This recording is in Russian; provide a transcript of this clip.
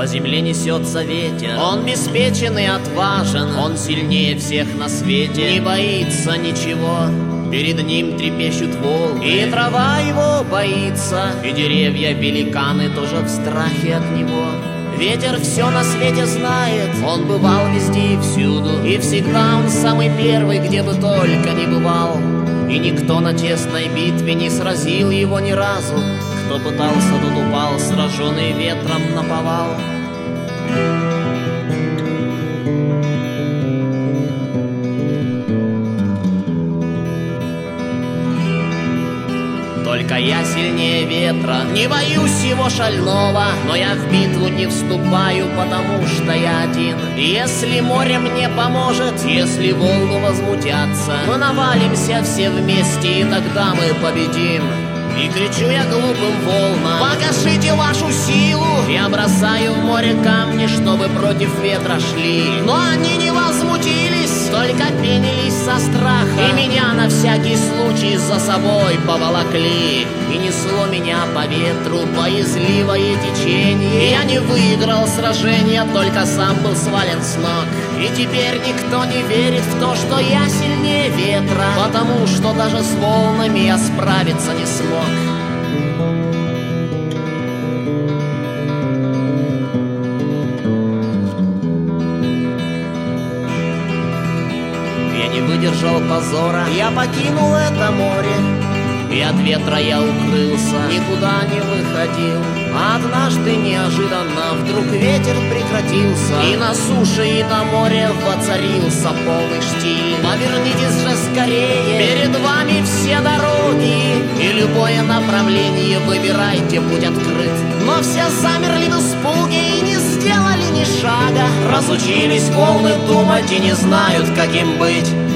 По земле несется ветер, он беспечен и отважен, он сильнее всех на свете, не боится ничего. Перед ним трепещут волны, и трава его боится, и деревья великаны тоже в страхе от него. Ветер все на свете знает, он бывал везде и всюду, и всегда он самый первый, где бы только ни бывал. И никто на тесной битве не сразил его ни разу, кто пытался, тот упал, сраженный ветром наповал. Только я сильнее ветра, не боюсь его шального, но я в битву не вступаю, потому что я один. Если море мне поможет, если волны возмутятся, мы навалимся все вместе, и тогда мы победим. И кричу я глупым волнам: покажите вашу силу! Я бросаю в море камни, чтобы против ветра шли. Но они не возмутились, только пенились со страха, и меня на всякий случай за собой поволокли. И несло меня по ветру боязливое течение, и я не выиграл сражения, только сам был свален с ног. И теперь никто не верит в то, что я сильнее ветра, потому что даже с волнами я справиться не смог. Я не выдержал позора, я покинул это море, и от ветра я укрылся, никуда не выходил. А однажды неожиданно вдруг ветер прекратился, и на суше, и на море воцарился полный штиль. Повернитесь же скорее, перед вами все дороги, и любое направление выбирайте, путь открыт. Но все замерли в испуге и не сделали ни шага. Разучились волны думать и не знают, каким быть.